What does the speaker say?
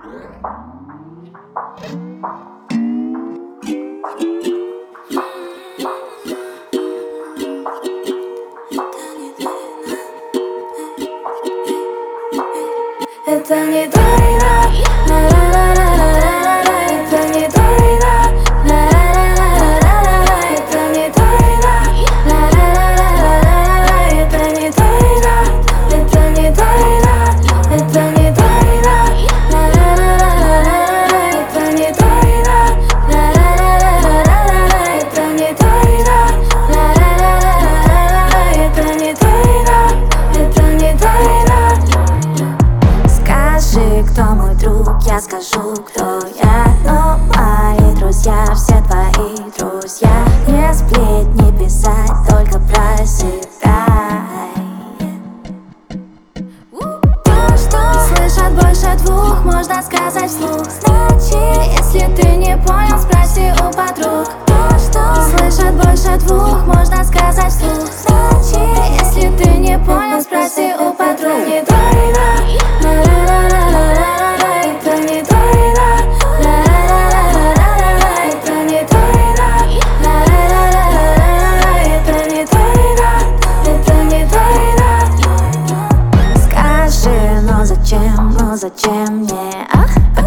Это не тайна, это не тайна, это не тайна, это не тайна, это не тайна, это не тайна, это не тайна, это не тайна, это не тайна, это не тайна. Скажи, кто мой друг, я скажу, кто я. Но мои друзья, все твои друзья. Не сплетни писать, только просекай. То, что слышат больше двух, можно сказать вслух. Значит, если ты не понял, спроси у подруг. То, что слышат больше двух, можно сказать вслух. Значит, если ты не понял, спроси у подруг. Не тайна, это не тайна, это не тайна, это не тайна, это не тайна. Скажи, ну зачем мне,